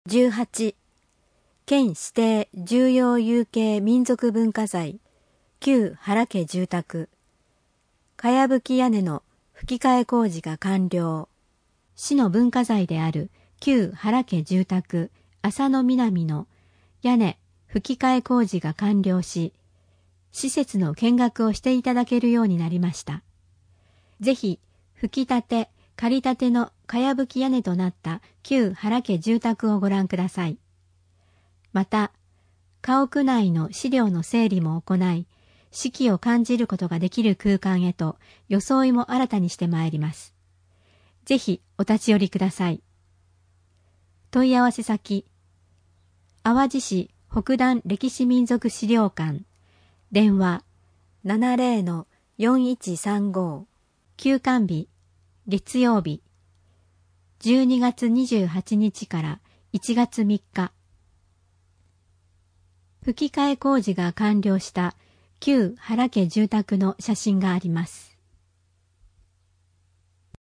18、県指定重要有形民族文化財、旧原家住宅、かやぶき屋根の吹き替え工事が完了。市の文化財である旧原家住宅、浅野南の屋根吹き替え工事が完了し、施設の見学をしていただけるようになりました。ぜひ、吹き立て、借り立てのかやぶき屋根となった旧原家住宅をご覧ください。また、家屋内の資料の整理も行い、四季を感じることができる空間へと装いも新たにしてまいります。ぜひお立ち寄りください。問い合わせ先、淡路市北段歴史民族資料館、電話 70-4135、休館日、月曜日、12月28日から1月3日。吹き替え工事が完了した旧原家住宅の写真があります。